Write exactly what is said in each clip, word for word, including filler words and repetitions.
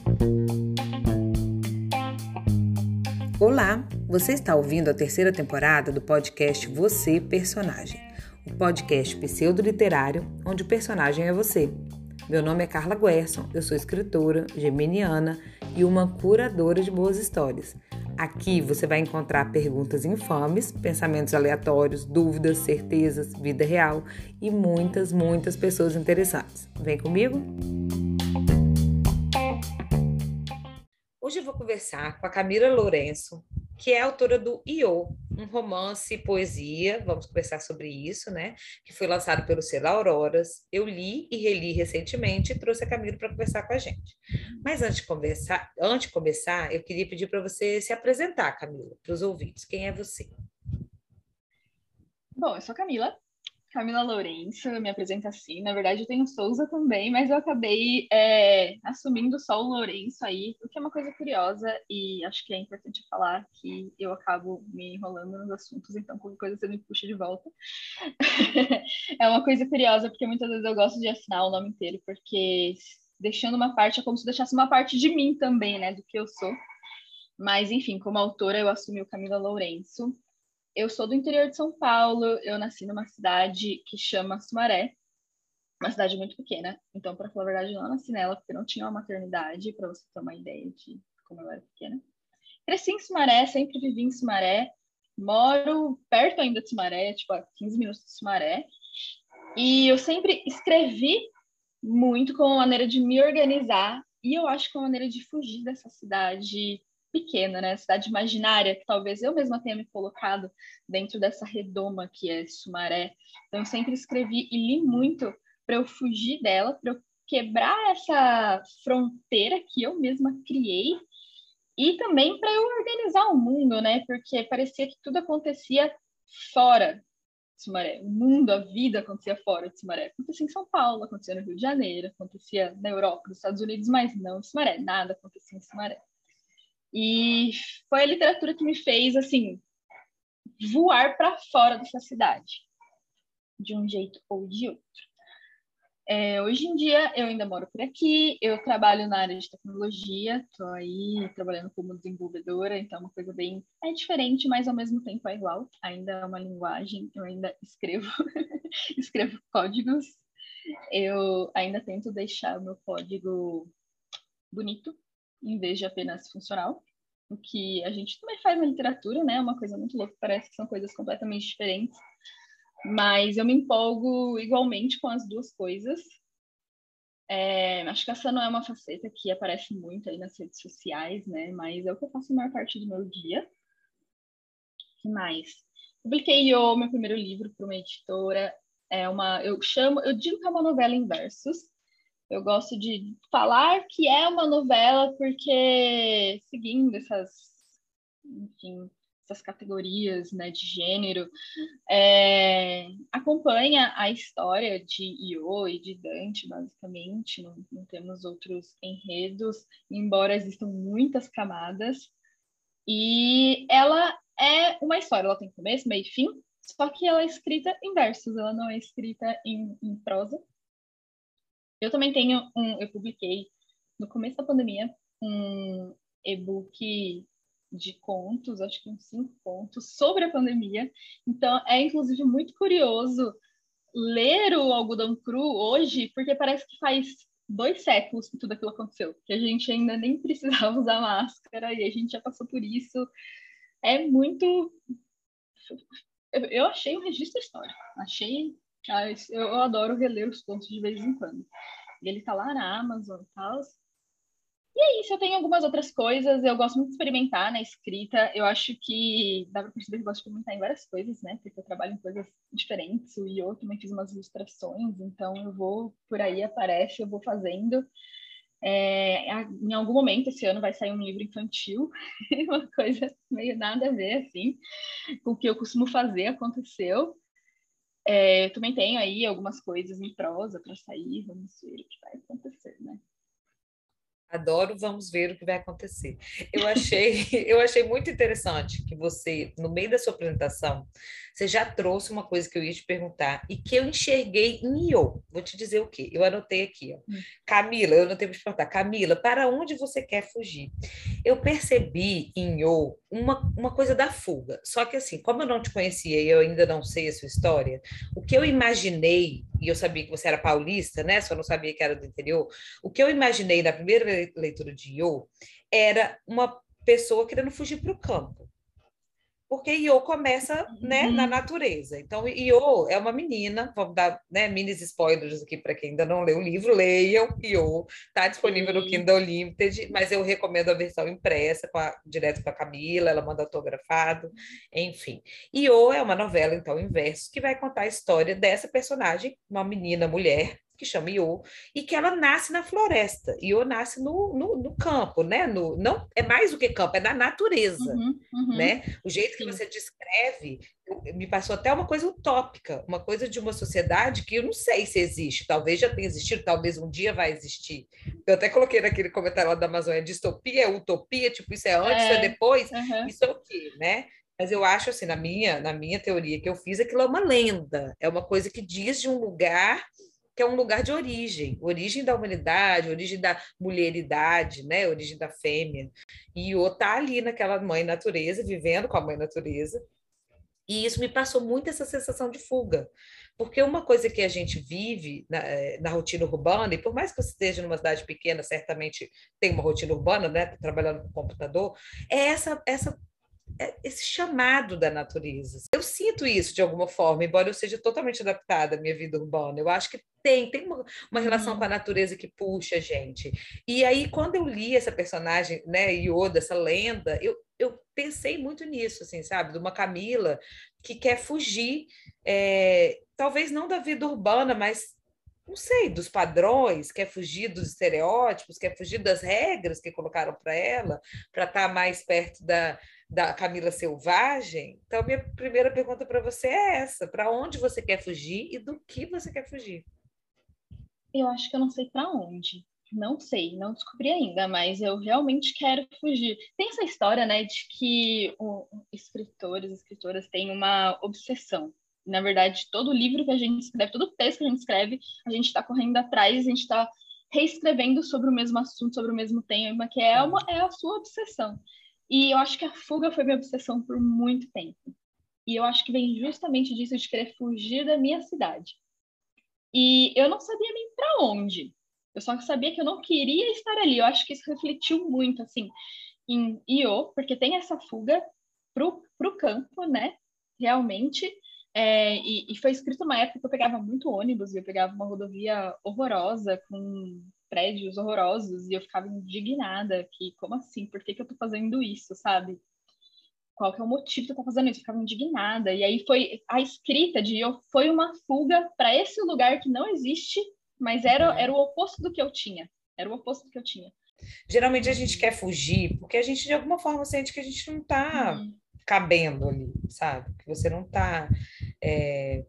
Olá, você está ouvindo a terceira temporada do podcast Você Personagem, o podcast pseudo-literário onde o personagem é você. Meu nome é Carla Guerson, eu sou escritora, geminiana e uma curadora de boas histórias. Aqui você vai encontrar perguntas infames, pensamentos aleatórios, dúvidas, certezas, vida real e muitas, muitas pessoas interessantes. Vem comigo? Hoje eu vou conversar com a Camila Lourenço, que é autora do Iô, um romance e poesia, vamos conversar sobre isso, né? Que foi lançado pelo selo Auroras. Eu li e reli recentemente e trouxe a Camila para conversar com a gente. Mas antes de conversar, antes de começar, eu queria pedir para você se apresentar, Camila, para os ouvintes. Quem é você? Bom, eu sou a Camila, Camila Lourenço, eu me apresento assim. Na verdade, eu tenho Souza também, mas eu acabei é, assumindo só o Lourenço aí, o que é uma coisa curiosa e acho que é importante falar que eu acabo me enrolando nos assuntos, então qualquer coisa você me puxa de volta. É uma coisa curiosa, porque muitas vezes eu gosto de assinar o nome inteiro, porque deixando uma parte é como se deixasse uma parte de mim também, né, do que eu sou. Mas, enfim, como autora, eu assumi o Camila Lourenço. Eu sou do interior de São Paulo, eu nasci numa cidade que chama Sumaré, uma cidade muito pequena. Então, para falar a verdade, eu não nasci nela, porque não tinha uma maternidade, para você ter uma ideia de como eu era pequena. Cresci em Sumaré, sempre vivi em Sumaré, moro perto ainda de Sumaré, tipo a quinze minutos de Sumaré. E eu sempre escrevi muito como maneira de me organizar, e eu acho que é uma maneira de fugir dessa cidade pequena, né? Cidade imaginária, que talvez eu mesma tenha me colocado dentro dessa redoma que é Sumaré. Então, eu sempre escrevi e li muito para eu fugir dela, para eu quebrar essa fronteira que eu mesma criei e também para eu organizar o mundo, né? Porque parecia que tudo acontecia fora de Sumaré. O mundo, a vida acontecia fora de Sumaré. Acontecia em São Paulo, acontecia no Rio de Janeiro, acontecia na Europa, nos Estados Unidos, mas não em Sumaré. Nada acontecia em Sumaré. E foi a literatura que me fez, assim, voar para fora dessa cidade, de um jeito ou de outro. É, hoje em dia, eu ainda moro por aqui, eu trabalho na área de tecnologia, estou aí trabalhando como desenvolvedora, então é uma coisa bem é diferente, mas ao mesmo tempo é igual. Ainda é uma linguagem, eu ainda escrevo, escrevo códigos, eu ainda tento deixar o meu código bonito, em vez de apenas funcional. O que a gente também faz na literatura, né? É uma coisa muito louca, parece que são coisas completamente diferentes. Mas eu me empolgo igualmente com as duas coisas. É, acho que essa não é uma faceta que aparece muito aí nas redes sociais, né? Mas é o que eu faço a maior parte do meu dia. O que mais? Publiquei o meu primeiro livro para uma editora. É uma, eu chamo, eu digo que é uma novela em versos. Eu gosto de falar que é uma novela porque, seguindo essas, enfim, essas categorias, né, de gênero, é, acompanha a história de Iô e de Dante, basicamente. Não, não temos outros enredos, embora existam muitas camadas. E ela é uma história, ela tem começo, meio e fim, só que ela é escrita em versos, ela não é escrita em, em prosa. Eu também tenho um, eu publiquei no começo da pandemia um e-book de contos, acho que uns cinco contos, sobre a pandemia. Então, é inclusive muito curioso ler o Algodão Cru hoje, porque parece que faz dois séculos que tudo aquilo aconteceu, que a gente ainda nem precisava usar máscara e a gente já passou por isso. É muito. Eu achei um registro histórico. Achei. Eu adoro reler os contos de vez em quando. E ele tá lá na Amazon e tal. E é isso, eu tenho algumas outras coisas. Eu gosto muito de experimentar na escrita. Eu acho que dá pra perceber que eu gosto de experimentar em várias coisas, né? Porque eu trabalho em coisas diferentes. E eu também fiz umas ilustrações, então eu vou por aí, aparece, eu vou fazendo. É, em algum momento esse ano vai sair um livro infantil, uma coisa meio nada a ver, assim, com o que eu costumo fazer, aconteceu. É, eu também tenho aí algumas coisas em prosa para sair, vamos ver o que vai acontecer, né? Adoro, vamos ver o que vai acontecer. Eu achei, eu achei muito interessante que você, no meio da sua apresentação, você já trouxe uma coisa que eu ia te perguntar e que eu enxerguei em Io. Vou te dizer o quê? Eu anotei aqui, ó. Hum. Camila, eu anotei para te perguntar, Camila, para onde você quer fugir? Eu percebi em Io uma, uma coisa da fuga. Só que assim, como eu não te conhecia e eu ainda não sei a sua história, o que eu imaginei, e eu sabia que você era paulista, né? Só não sabia que era do interior. O que eu imaginei na primeira leitura de Io era uma pessoa querendo fugir para o campo. Porque Io começa, né, na Uhum. natureza. Então, Io é uma menina, vamos dar, né, minis spoilers aqui para quem ainda não leu o livro, leiam Io, está disponível no Sim. Kindle Unlimited, mas eu recomendo a versão impressa, com a, direto com a Camila, ela manda autografado, enfim. Io é uma novela, então, em versos, que vai contar a história dessa personagem, uma menina, mulher, que chama Io, e que ela nasce na floresta. Io nasce no, no, no campo, né? No, não é mais do que campo, é na natureza, Uhum. Uhum. né? O jeito que Sim. você descreve me passou até uma coisa utópica, uma coisa de uma sociedade que eu não sei se existe, talvez já tenha existido, talvez um dia vai existir. Eu até coloquei naquele comentário lá da Amazônia, distopia, é utopia, tipo, isso é antes, isso é É. depois, Uhum. isso é o quê, né? Mas eu acho assim, na minha, na minha teoria que eu fiz, aquilo é uma lenda, é uma coisa que diz de um lugar que é um lugar de origem, origem da humanidade, origem da mulheridade, né? Origem da fêmea. E o tá ali naquela mãe natureza, vivendo com a mãe natureza. E isso me passou muito essa sensação de fuga. Porque uma coisa que a gente vive na, na rotina urbana, e por mais que você esteja numa cidade pequena, certamente tem uma rotina urbana, né? Trabalhando com computador, é essa, essa esse chamado da natureza. Eu sinto isso de alguma forma, embora eu seja totalmente adaptada à minha vida urbana. Eu acho que tem, tem uma, uma relação com a Uhum. natureza que puxa a gente. E aí, quando eu li essa personagem, né, Yoda, essa lenda, eu, eu pensei muito nisso, assim, sabe? De uma Camila que quer fugir, é, talvez não da vida urbana, mas não sei, dos padrões, quer fugir dos estereótipos, quer fugir das regras que colocaram para ela, para estar mais perto da, da Camila selvagem. Então, minha primeira pergunta para você é essa: para onde você quer fugir e do que você quer fugir? Eu acho que eu não sei para onde. Não sei, não descobri ainda, mas eu realmente quero fugir. Tem essa história, né, de que o, escritores, escritoras têm uma obsessão. Na verdade, todo livro que a gente escreve, todo texto que a gente escreve, a gente está correndo atrás, a gente está reescrevendo sobre o mesmo assunto, sobre o mesmo tema, que é, uma, é a sua obsessão. E eu acho que a fuga foi minha obsessão por muito tempo. E eu acho que vem justamente disso de querer fugir da minha cidade. E eu não sabia nem para onde. Eu só sabia que eu não queria estar ali. Eu acho que isso refletiu muito, assim, em Io, porque tem essa fuga pro, pro campo, né? Realmente. É, e, e foi escrito uma época que eu pegava muito ônibus e eu pegava uma rodovia horrorosa, com prédios horrorosos, e eu ficava indignada que, como assim? Por que que eu tô fazendo isso, sabe? Qual que é o motivo que eu tô fazendo isso? Eu ficava indignada. E aí foi a escrita de eu foi uma fuga para esse lugar que não existe, mas era, Uhum. era o oposto do que eu tinha. Era o oposto do que eu tinha. Geralmente a gente E, quer fugir porque a gente, de alguma forma, sente que a gente não está uhum, cabendo ali, sabe? Que você não está é,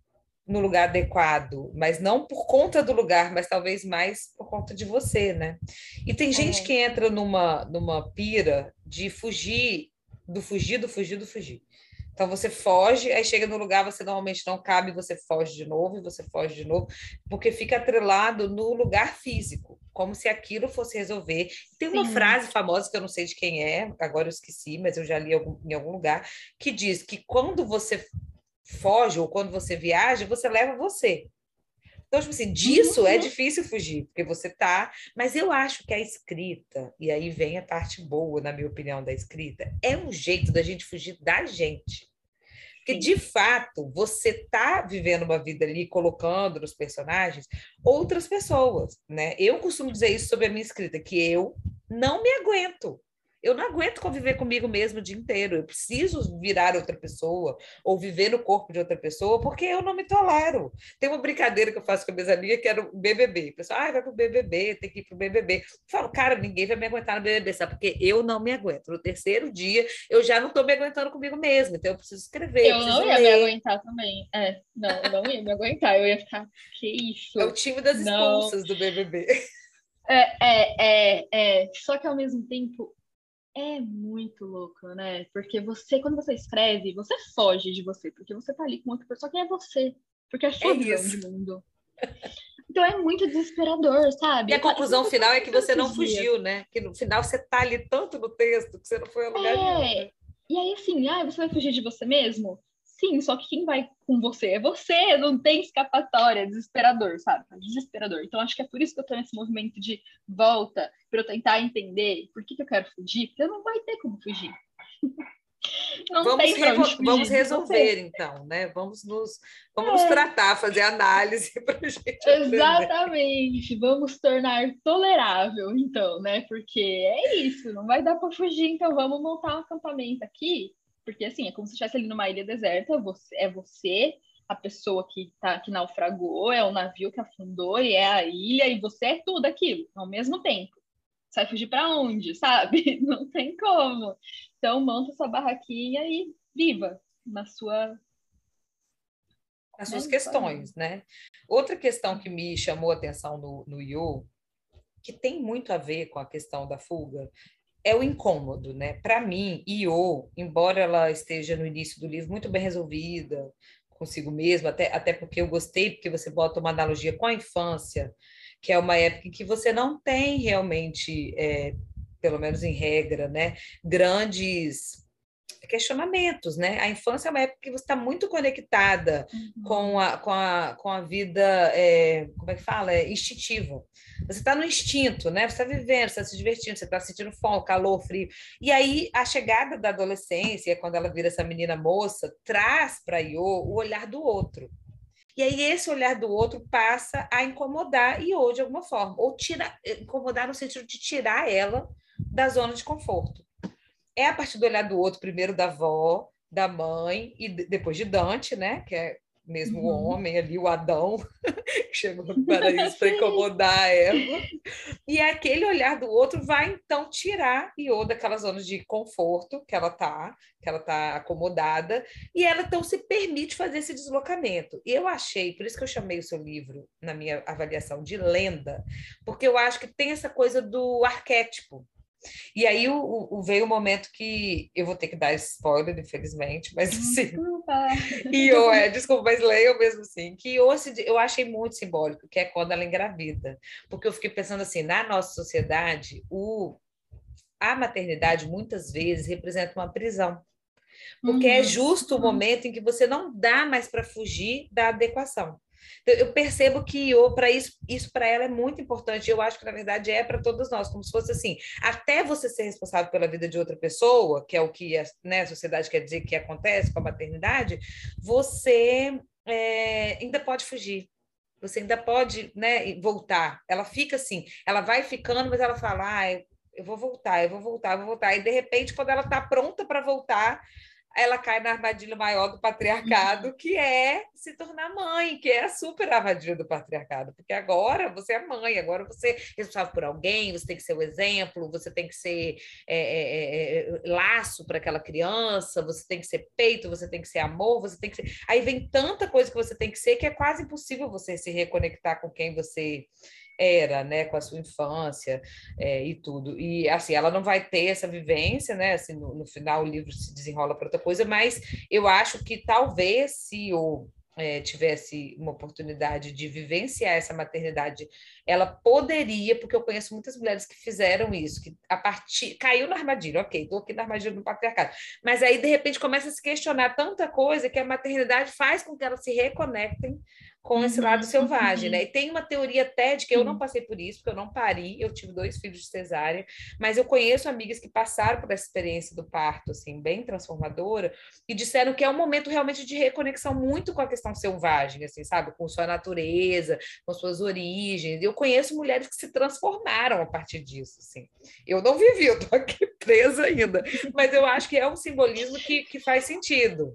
no lugar adequado, mas não por conta do lugar, mas talvez mais por conta de você, né? E tem gente é, que entra numa, numa pira de fugir, do fugir, do fugir, do fugir. Então você foge, aí chega no lugar, você normalmente não cabe, você foge de novo, e você foge de novo, porque fica atrelado no lugar físico, como se aquilo fosse resolver. Tem uma sim. frase famosa que eu não sei de quem é, agora eu esqueci, mas eu já li algum, em algum lugar, que diz que quando você foge ou quando você viaja, você leva você. Então, tipo assim, Uhum, disso é uhum. difícil fugir, porque você tá. Mas eu acho que a escrita, e aí vem a parte boa, na minha opinião, da escrita, é um jeito da gente fugir da gente. Porque, Sim. de fato, você está vivendo uma vida ali, colocando nos personagens outras pessoas, né? Eu costumo dizer isso sobre a minha escrita, que eu não me aguento. Eu não aguento conviver comigo mesmo o dia inteiro. Eu preciso virar outra pessoa ou viver no corpo de outra pessoa, porque eu não me tolero. Tem uma brincadeira que eu faço com a minha amiga que era o B B B. O pessoal, ah, vai pro B B B, tem que ir pro B B B. Eu falo, cara, ninguém vai me aguentar no B B B, sabe? Porque eu não me aguento. No terceiro dia, eu já não estou me aguentando comigo mesma, então eu preciso escrever, eu Eu não preciso ia me ler. aguentar também. É, não, eu não ia me aguentar. Eu ia ficar, que É o isso? time das Não. expulsas do B B B. É, é, é, é. Só que ao mesmo tempo é muito louco, né? Porque você, quando você escreve, você foge de você, porque você tá ali com outra pessoa que é você, porque é a É sua visão de isso. mundo. Então é muito desesperador, E sabe? a Eu, ta- conclusão inclusive, eu final tava é que pensando você não esses dias. fugiu, né? Que no final você tá ali tanto no texto que você não foi a lugar nenhum, É. né? E aí, assim, ah, você vai fugir de você mesmo? Sim, só que quem vai com você é você, não tem escapatória, é desesperador, sabe? É desesperador. Então, acho que é por isso que eu tô nesse movimento de volta, para eu tentar entender por que que eu quero fugir, porque eu não vai ter como fugir. Não Vamos, tem para onde revo- vamos fugir de você. resolver, então, né? Vamos nos, vamos nos É, tratar, fazer análise para a gente aprender. exatamente. Vamos tornar tolerável, então, né? Porque é isso, não vai dar para fugir, então vamos montar um acampamento aqui, porque assim, é como se estivesse ali numa ilha deserta, você, é você, a pessoa que tá que naufragou, é o navio que afundou e é a ilha e você é tudo aquilo ao mesmo tempo. Você vai fugir para onde, sabe? Não tem como. Então monta sua barraquinha e viva na sua, As né, suas na sua vida. questões, né? Outra questão que me chamou a atenção no, no Yu, que tem muito a ver com a questão da fuga, é o incômodo, né? Para mim, Io, embora ela esteja no início do livro muito bem resolvida consigo mesma, até, até porque eu gostei, porque você bota uma analogia com a infância, que é uma época em que você não tem realmente, é, pelo menos em regra, né, grandes questionamentos, né? A infância é uma época que você está muito conectada com Uhum. a, com a, com a vida, é, como é que fala? É, instintiva. Você está no instinto, né? Você está vivendo, você está se divertindo, você está sentindo fome, calor, frio. E aí, a chegada da adolescência, quando ela vira essa menina moça, traz para Io o olhar do outro. E aí, esse olhar do outro passa a incomodar Io de alguma forma, ou tira, incomodar no sentido de tirar ela da zona de conforto. É a partir do olhar do outro, primeiro da avó, da mãe, e depois de Dante, né? Que é mesmo o Uhum. homem ali, o Adão, que chegou no paraíso para Sim. incomodar a Eva. E aquele olhar do outro vai, então, tirar Iô daquela zona de conforto que ela está, que ela está acomodada, e ela, então, se permite fazer esse deslocamento. E eu achei, por isso que eu chamei o seu livro, na minha avaliação, de lenda, porque eu acho que tem essa coisa do arquétipo. E aí o, o, veio o momento que eu vou ter que dar spoiler, infelizmente, mas assim, Desculpa. e eu, é, desculpa, mas leio mesmo assim, que eu, eu achei muito simbólico, que é quando ela engravida. Porque eu fiquei pensando assim, na nossa sociedade, o, a maternidade muitas vezes representa uma prisão. Porque é Uhum. justo o momento em que você não dá mais para fugir da adequação. Então, eu percebo que para isso, isso para ela é muito importante. Eu acho que, na verdade, é para todos nós, como se fosse assim: até você ser responsável pela vida de outra pessoa, que é o que a, né, a sociedade quer dizer que acontece com a maternidade, você é, ainda pode fugir. Você ainda pode, né, voltar. Ela fica assim, ela vai ficando, mas ela fala: ah, eu vou voltar, eu vou voltar, eu vou voltar. E de repente, quando ela está pronta para voltar, ela cai na armadilha maior do Uhum. patriarcado, que é se tornar mãe, que é a super armadilha do patriarcado, porque agora você é mãe, agora você é responsável por alguém, você tem que ser o exemplo, você tem que ser é, é, é, laço para aquela criança, você tem que ser peito, você tem que ser amor, você tem que ser... Aí vem tanta coisa que você tem que ser que é quase impossível você se reconectar com quem você era, né, com a sua infância é, e tudo. E, assim, ela não vai ter essa vivência, né, assim, no, no final o livro se desenrola para outra coisa, mas eu acho que talvez se o é, tivesse uma oportunidade de vivenciar essa maternidade, ela poderia, porque eu conheço muitas mulheres que fizeram isso, que a partir caiu na armadilha, ok, estou aqui na armadilha do patriarcado, mas aí de repente começa a se questionar tanta coisa que a maternidade faz com que elas se reconectem com esse lado Uhum. selvagem, né? Uhum. E tem uma teoria até de que eu não Sim. passei por isso, porque eu não pari, eu tive dois filhos de cesárea, mas eu conheço amigas que passaram por essa experiência do parto, assim, bem transformadora, e disseram que é um momento realmente de reconexão muito com a questão selvagem, assim, sabe? Com sua natureza, com suas origens. Eu conheço mulheres que se transformaram a partir disso, assim. Eu não vivi, eu tô aqui presa ainda, mas eu acho que é um simbolismo que, que faz sentido.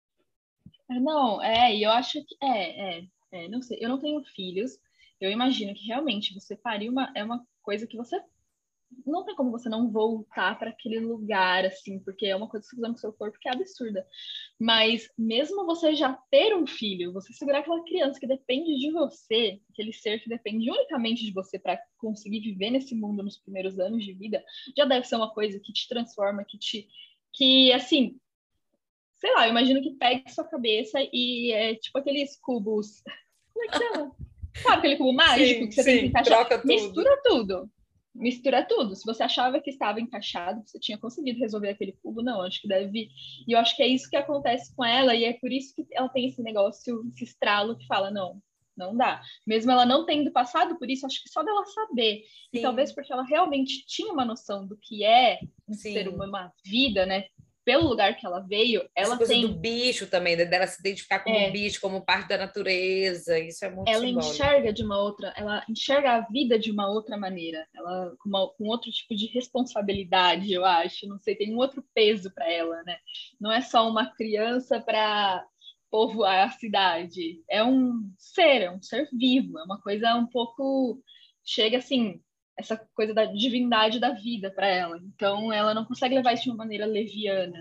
Não, é, e eu acho que é, é, é, não sei, eu não tenho filhos. Eu imagino que realmente você parir uma, é uma coisa que você não tem como você não voltar para aquele lugar, assim, porque é uma coisa que você fazendo com o seu corpo que é absurda. Mas mesmo você já ter um filho, você segurar aquela criança que depende de você, aquele ser que depende unicamente de você para conseguir viver nesse mundo nos primeiros anos de vida, já deve ser uma coisa que te transforma, que te, que assim, sei lá, eu imagino que pegue sua cabeça e é tipo aqueles cubos, como é que chama? Sabe aquele cubo mágico Sim, que você tem que sim, encaixar? troca tudo. Mistura tudo. Mistura tudo. Se você achava que estava encaixado, você tinha conseguido resolver aquele cubo, não. Acho que deve. E eu acho que é isso que acontece com ela, e é por isso que ela tem esse negócio, esse estralo que fala: não, não dá. Mesmo ela não tendo passado por isso, acho que só dela saber. Sim. E talvez porque ela realmente tinha uma noção do que é um Sim. ser humano, uma vida, né? Pelo lugar que ela veio, ela essa coisa tem... do bicho também, dela se identificar como é, bicho, como parte da natureza, isso é muito ela simbólico. enxerga de uma outra, ela enxerga a vida de uma outra maneira, ela com, uma, com outro tipo de responsabilidade, eu acho, não sei, tem um outro peso para ela, né? Não é só uma criança para povoar a cidade, é um ser, é um ser vivo, é uma coisa um pouco, chega assim, essa coisa da divindade da vida para ela, então ela não consegue levar isso de uma maneira leviana.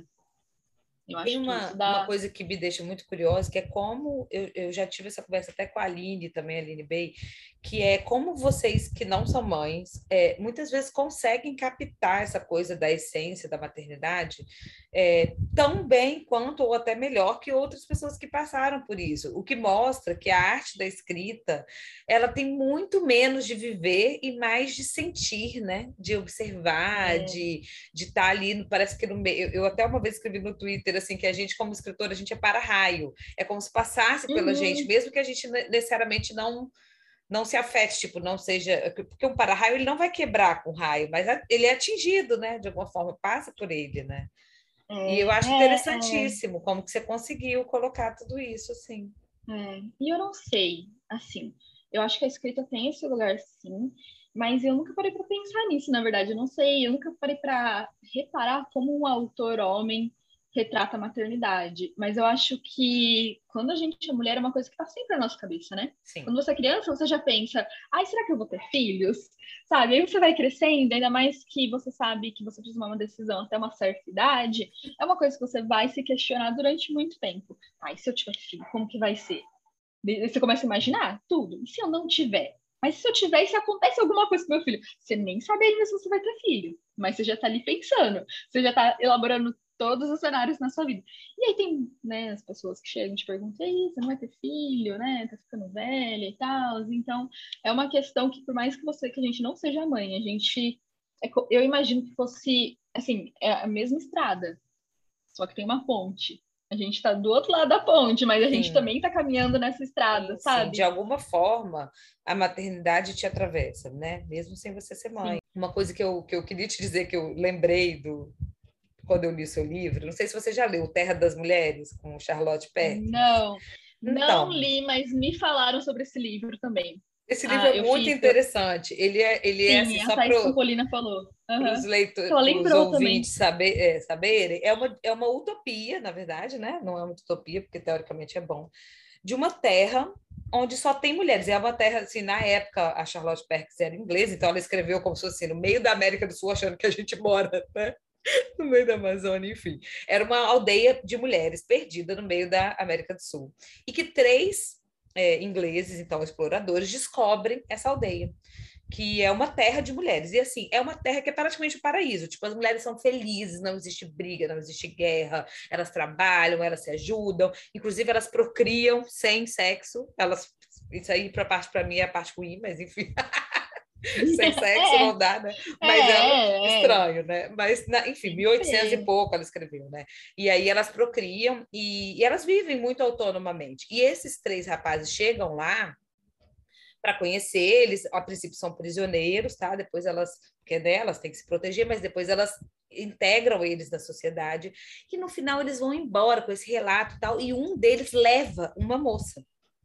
Eu Tem acho que uma, isso uma dá... coisa que me deixa muito curiosa, que é como, eu, eu já tive essa conversa até com a Aline também, a Aline Bey, que é como vocês que não são mães, é, muitas vezes conseguem captar essa coisa da essência da maternidade é, tão bem quanto, ou até melhor, que outras pessoas que passaram por isso. O que mostra que a arte da escrita, ela tem muito menos de viver e mais de sentir, né? De observar, É. de de estar ali, parece que no meio. Eu, eu até uma vez escrevi no Twitter assim que a gente, como escritora, a gente é para-raio, é como se passasse pela Uhum. gente, mesmo que a gente necessariamente não não se afete, tipo, não seja, porque um para-raio ele não vai quebrar com raio, mas ele é atingido, né? De alguma forma, passa por ele, né? É, E eu acho é, é. interessantíssimo como que você conseguiu colocar tudo isso assim. É, e eu não sei, assim, eu acho que a escrita tem esse lugar, sim, mas eu nunca parei para pensar nisso, na verdade, eu não sei, eu nunca parei para reparar como um autor homem retrata a maternidade, mas eu acho que quando a gente é mulher é uma coisa que está sempre na nossa cabeça, né? Sim. Quando você é criança, você já pensa, ai, será que eu vou ter filhos? Sabe? Aí você vai crescendo, ainda mais que você sabe que você precisa tomar uma decisão até uma certa idade, é uma coisa que você vai se questionar durante muito tempo. Ai, se eu tiver filho, como que vai ser? Você começa a imaginar tudo. E se eu não tiver? Mas se eu tiver, e se acontece alguma coisa com meu filho? Você nem sabe ainda se você vai ter filho, mas você já tá ali pensando, você já tá elaborando todos os cenários na sua vida. E aí tem, né, as pessoas que chegam e te perguntam, e aí, você não vai ter filho, né? Tá ficando velha e tal. Então, é uma questão que, por mais que você, que a gente não seja mãe, a gente, eu imagino que fosse, assim, é a mesma estrada, só que tem uma ponte. A gente está do outro lado da ponte, mas a Sim. gente também está caminhando nessa estrada, Sim, sabe? sim, de alguma forma a maternidade te atravessa, né? Mesmo sem você ser mãe. Sim. Uma coisa que eu, que eu queria te dizer, que eu lembrei do quando eu li o seu livro, não sei se você já leu Terra das Mulheres, com Charlotte Perkins. Não, então, não li, mas me falaram sobre esse livro também. Esse livro Ah, é eu muito fiz, eu... interessante. Ele é, ele é Sim, assim, a só Thaís para Campolina falou. os Uhum. leitores, Ela para os lembrou também. ouvintes saber, é, saberem, é uma, é uma utopia, na verdade, né? Não é uma utopia, porque teoricamente é bom, de uma terra onde só tem mulheres. É uma terra, assim, na época, a Charlotte Perkins era inglesa, então ela escreveu como se fosse assim, no meio da América do Sul, achando que a gente mora, né? No meio da Amazônia, enfim. Era uma aldeia de mulheres perdida no meio da América do Sul. E que três é, ingleses, então exploradores, descobrem essa aldeia, que é uma terra de mulheres. E assim, é uma terra que é praticamente um paraíso. Tipo, as mulheres são felizes, não existe briga, não existe guerra, elas trabalham, elas se ajudam, inclusive elas procriam sem sexo. Elas, isso aí, para parte para mim, é a parte ruim, mas enfim. Sem sexo é, não dá, né? Mas é, ela, é, estranho, né? Mas, na, enfim, tem mil e que oitocentos e ser. pouco ela escreveu, né? E aí elas procriam e, e elas vivem muito autonomamente. E esses três rapazes chegam lá para conhecer eles, a princípio são prisioneiros, tá? Depois elas, porque né, elas têm que se proteger, mas depois elas integram eles na sociedade e no final eles vão embora com esse relato e tal, e um deles leva uma moça.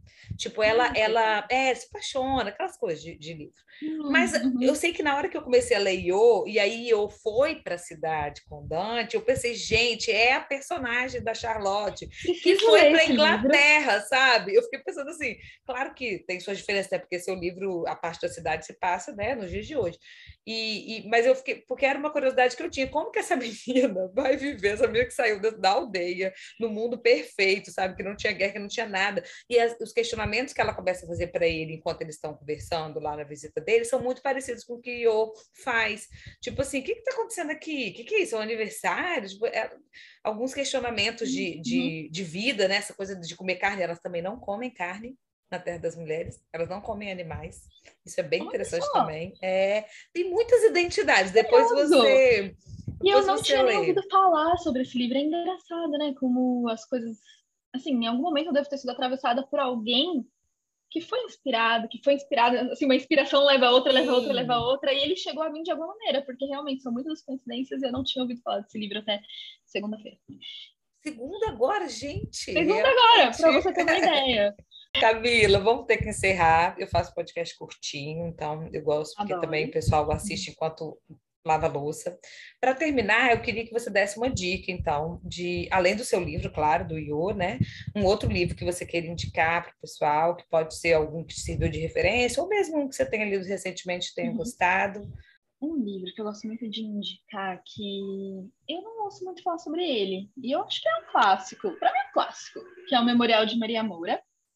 Tipo, ela, ela é, se apaixona, aquelas coisas de, de livro. Mas eu Uhum. sei que na hora que eu comecei a ler Iô, e aí eu foi para a cidade com Dante, eu pensei, gente, é a personagem da Charlotte que Preciso foi ler para a esse livro. Inglaterra, sabe? Eu fiquei pensando assim, claro que tem suas diferenças, até porque seu livro, a parte da cidade se passa, né, nos dias de hoje. E, e, mas eu fiquei, porque era uma curiosidade que eu tinha, como que essa menina vai viver, essa menina que saiu da, da aldeia, no mundo perfeito, sabe? Que não tinha guerra, que não tinha nada. E as, os questionamentos que ela começa a fazer para ele enquanto eles estão conversando lá na visita dele são muito parecidos com o que o faz. Tipo assim, o que está acontecendo aqui? O que, que é isso? É um aniversário? Tipo, é, alguns questionamentos de, Uhum. de, de vida, né? Essa coisa de comer carne, elas também não comem carne na Terra das Mulheres, elas não comem animais. Isso é bem Olha interessante só, também. É, tem muitas identidades. Depois curioso. você, E eu depois não você tinha nem ouvido lê. falar sobre esse livro. É engraçado, né? Como as coisas. Assim, em algum momento eu devo ter sido atravessada por alguém que foi inspirado, que foi inspirado. Assim, uma inspiração leva a outra, leva a outra, leva a Sim. outra. E ele chegou a mim de alguma maneira, porque realmente são muitas coincidências e eu não tinha ouvido falar desse livro até segunda-feira. Segunda agora, gente, Segunda agora, para realmente. você ter uma ideia. Camila, vamos ter que encerrar. Eu faço podcast curtinho, então eu gosto, porque também o Adoro. pessoal assiste enquanto lava a louça. Para terminar, eu queria que você desse uma dica, então, de, além do seu livro, claro, do Iô, né? Um outro livro que você queira indicar para o pessoal, que pode ser algum que te sirva de referência, ou mesmo um que você tenha lido recentemente e tenha Uhum. gostado. Um livro que eu gosto muito de indicar, que eu não ouço muito falar sobre ele, e eu acho que é um clássico, para mim é um clássico, que é o Memorial de Maria Moura.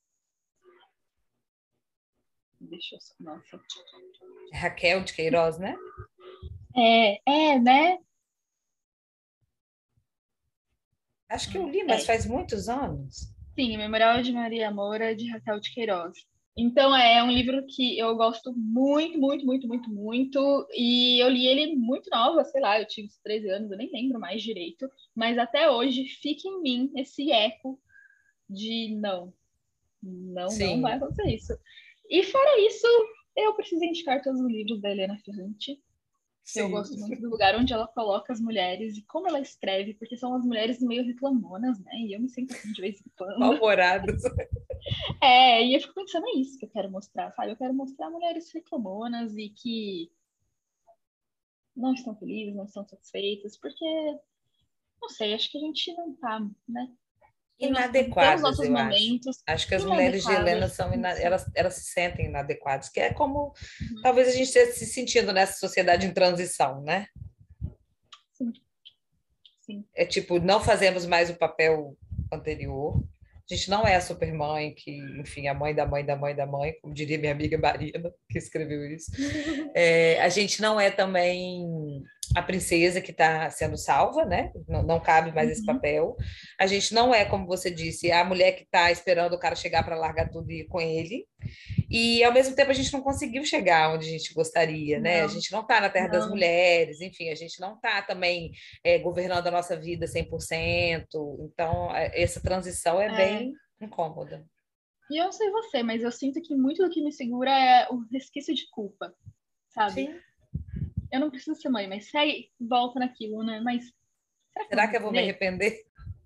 Deixa eu. Nossa. Raquel de Queiroz, né? É, é, né? Acho que eu li, mas É, faz muitos anos. sim, Memorial de Maria Moura, de Raquel de Queiroz. Então, é um livro que eu gosto muito, muito, muito, muito, muito. E eu li ele muito nova, sei lá, eu tive uns treze anos, eu nem lembro mais direito. Mas até hoje fica em mim esse eco de não, não, não vai Sim, acontecer isso. E fora isso, eu preciso indicar todos os livros da Helena Ferrante. Eu sim. gosto muito do lugar onde ela coloca as mulheres e como ela escreve, porque são as mulheres meio reclamonas, né? E eu me sinto assim de vez em quando. Mal-humorados. É, e eu fico pensando, é isso que eu quero mostrar, sabe? Eu quero mostrar mulheres reclamonas e que não estão felizes, não estão satisfeitas, porque, não sei, acho que a gente não tá, né? Tem, nosso, tem os Inadequadas, nossos eu acho. momentos Acho que as mulheres de Helena inadequadas. são ina- Isso. elas, elas se sentem inadequadas, que é como Uhum. talvez a gente esteja se sentindo nessa sociedade em transição, né? Sim, sim. É tipo, não fazemos mais o papel anterior. A gente não é a supermãe que, enfim, a mãe da mãe da mãe da mãe, como diria minha amiga Marina, que escreveu isso. É, a gente não é também a princesa que está sendo salva, né? Não, não cabe mais esse Uhum. papel. A gente não é, como você disse, a mulher que está esperando o cara chegar para largar tudo e ir com ele. E, ao mesmo tempo, a gente não conseguiu chegar onde a gente gostaria, né? A Não, gente não está na terra das não. mulheres, enfim, a gente não está também é, governando a nossa vida cem por cento. Então, é, essa transição é É, bem incômoda. e eu não sei você, mas eu sinto que muito do que me segura é o resquício de culpa, sabe? Sim. Eu não preciso ser mãe, mas segue, volta naquilo, né? Mas será que eu vou Será me que eu vou me arrepender? arrepender?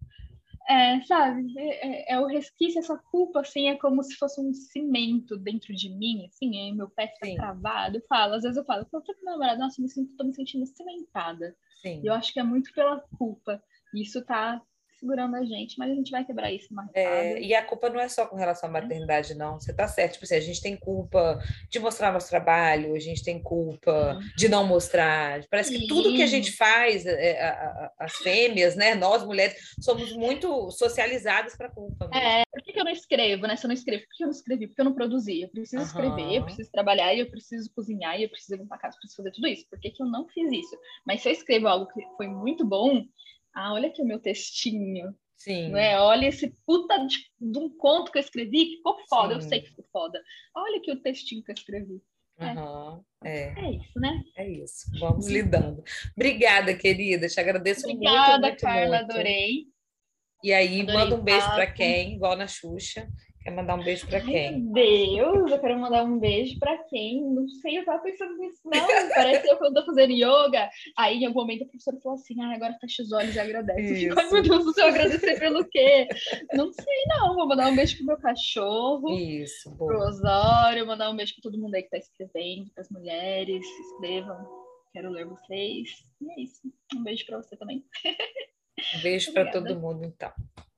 É, sabe? É, é, é o resquício, essa culpa, assim, é como se fosse um cimento dentro de mim, assim, aí meu pé fica Sim, cravado. Eu falo, às vezes eu falo, quando eu tô com meu namorado, nossa, eu me sinto, tô me sentindo cimentada. E eu sim. acho que é muito pela culpa. E isso tá segurando a gente, mas a gente vai quebrar isso mais É, rápido, e a culpa não é só com relação à né? maternidade, não. Você está certo. Tipo assim, a gente tem culpa de mostrar nosso trabalho, a gente tem culpa Sim. de não mostrar. Parece que tudo que a gente Sim. faz, é, a- a- as fêmeas, né, nós mulheres, somos muito socializadas para a culpa mesmo. É, por que que eu não escrevo, né? Se eu não escrevo, por que eu não escrevi? Porque eu não produzi. Eu preciso escrever, eu Aham, preciso trabalhar, eu preciso cozinhar, eu preciso limpar a casa, eu preciso fazer tudo isso. Por que que eu não fiz isso? Mas se eu escrevo algo que foi muito bom, ah, olha aqui o meu textinho, sim, né? Olha esse puta de, de um conto que eu escrevi, que ficou foda, eu sei sim. que ficou foda. Olha aqui o textinho que eu escrevi. É, Aham, é, é isso, né? é isso. Vamos lidando. Obrigada, querida. Te agradeço muito, Obrigada, muito, Carla, muito. adorei. E aí, Adorei manda o um beijo para papo. quem, igual na Xuxa. Quer mandar um beijo pra quem? Meu Deus, eu quero mandar um beijo pra quem? Não sei, eu tava pensando nisso, não. Parece eu quando tô fazendo yoga. Aí, em algum momento, a professora falou assim: ah, agora fecha os olhos e agradece. Isso. Eu fico, ai, meu Deus do céu, agradecer pelo quê? Não sei, não. Vou mandar um beijo pro meu cachorro, Isso, pro boa. Osório, mandar um beijo pra todo mundo aí que tá escrevendo, pras mulheres, se inscrevam. Quero ler vocês. E é isso. Um beijo pra você também. Um beijo pra todo mundo, então.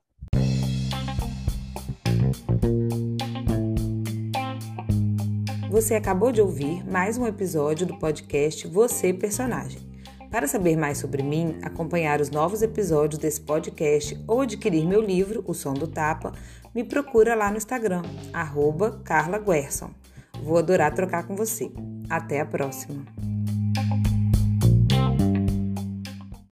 Você acabou de ouvir mais um episódio do podcast Você Personagem. Para saber mais sobre mim, acompanhar os novos episódios desse podcast ou adquirir meu livro, O Som do Tapa, me procura lá no Instagram, arroba Carla Guerson. Vou adorar trocar com você. Até a próxima!